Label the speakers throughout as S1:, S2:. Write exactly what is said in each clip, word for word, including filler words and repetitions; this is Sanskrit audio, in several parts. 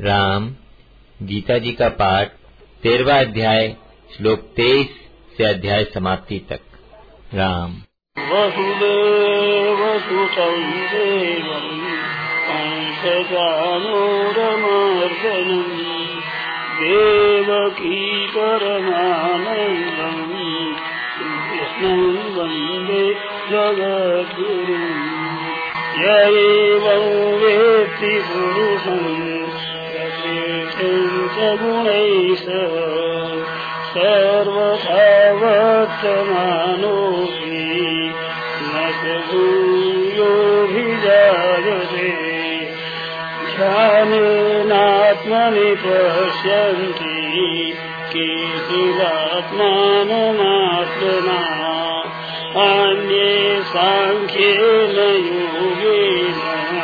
S1: राम। गीता जी का पाठ तेरहवां अध्याय श्लोक तेईस से अध्याय समाप्ति तक। राम।
S2: वसुदेवसुतं देवं कंसचाणूरमर्दनं देवकी परमानन्दं कृष्णं वन्दे जगद्गुरुं। य एवं वेत्ति पुरुषं प्रकृतिं च गुणैः सह सर्वथा वर्तमानोऽपि न स भूयोऽभिजायते। ध्यानेनात्मनि पश्यन्ति केचिदात्मानमात्मना अन्ये साङ्ख्येन योगेन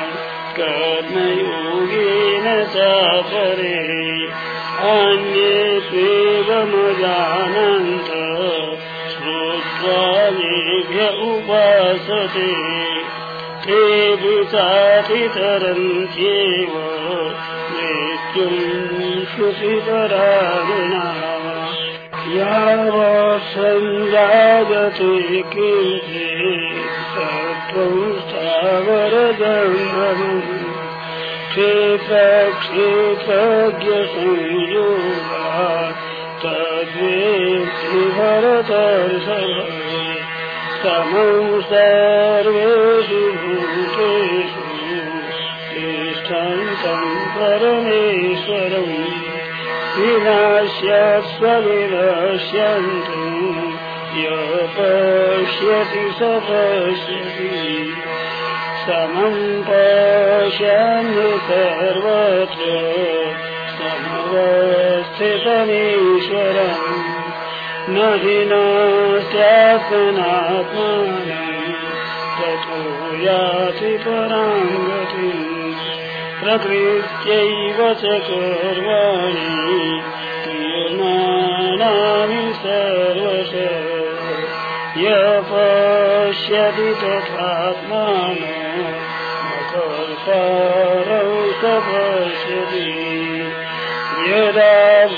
S2: कर्मयोगेन चापरे अन्ये त्वेवमजानन्त श्रुत्वा येभ्य उपासते ते विचातितरन्त्येव मृत्युं श्रुतिपरायणाः। यावत् सञ्जायते किञ्चित् सत्त्वं स्थावरजङ्गमम् क्षेत्रक्षेत्रज्ञसंयोगात् तद्वेत्ति भरतर्षभ। समं सर्वेषु भूतेषु तिष्ठन्तं परमेश्वरं विनाश्यत्स्व विनश्यन्तु यः पश्यति स पश्यति। समं पश्यन् सर्वत्र समवस्थितमीश्वरम् न हि नास्त्यात्मनात्मानं ततो याति परां गतिम्। प्रकृत्यैव च कर्माणि क्रियमाणानि सर्वशः यः पश्यति तथात्मानो न कर्तारं स पश्यति। यदा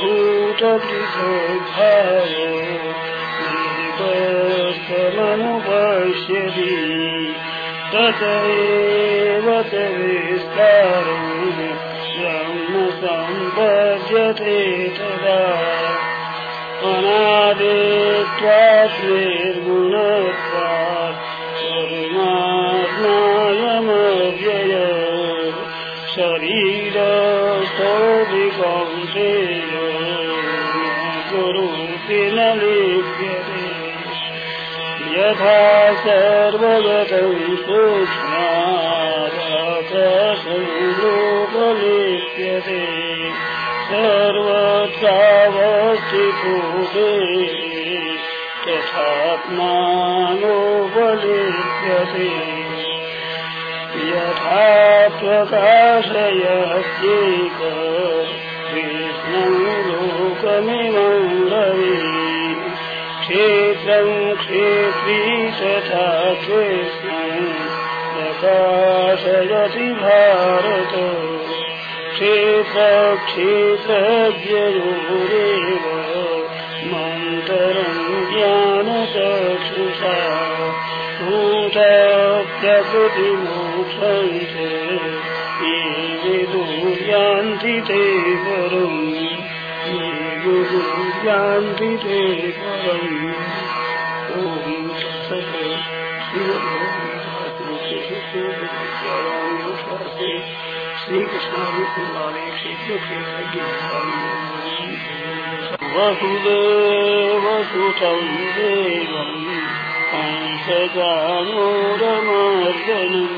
S2: भूतपृथग्भावो निबद्धमनुपश्यति तत एव च विस्तारं ब्रह्म सम्पद्यते तदा। अनादित्वात् निर्गुणत्वात् परमात्मायमव्ययः शरीरस्थोऽपि कौन्तेय न करोति न लिप्यते। यथा सर्वगतं सूक्ष्मादाकाशं लोकलिप्यते सर्वत्रावस्थितो देहे तथात्मानोपलिप्यते। यथा प्रकाशयत्येक कृष्णं लोकमिमं रविः क्षेत्रं क्षेत्री तथा कृष्णं प्रकाशयति भारत। क्षेत्रक्षेत्रज्ञयोरेव मन्तरं ज्ञानचक्षुषा भूतप्रकृतिमोक्षं च ये विदुर्यान्ति ते परम् ये विदुर्यान्ति ते परम्। ॐ तत्सत्। श्री कृष्णानुकूलाने क्षेत्र क्षेत्रज्ञ वसुदेवसुतं देवं कंसचाणूरमर्दनं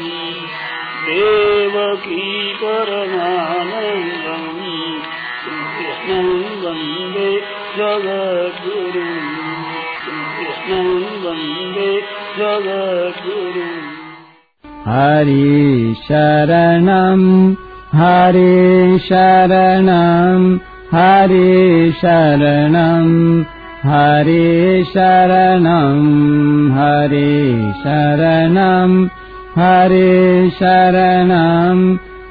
S2: देवकी परमानन्दं कृष्णं वन्दे जगद्गुरुं कृष्णं वन्दे जगद्गुरुम्।
S3: हरि शरणं हरि शरणं हरि शरणं हरि शरणं हरि शरणं हरि शरणं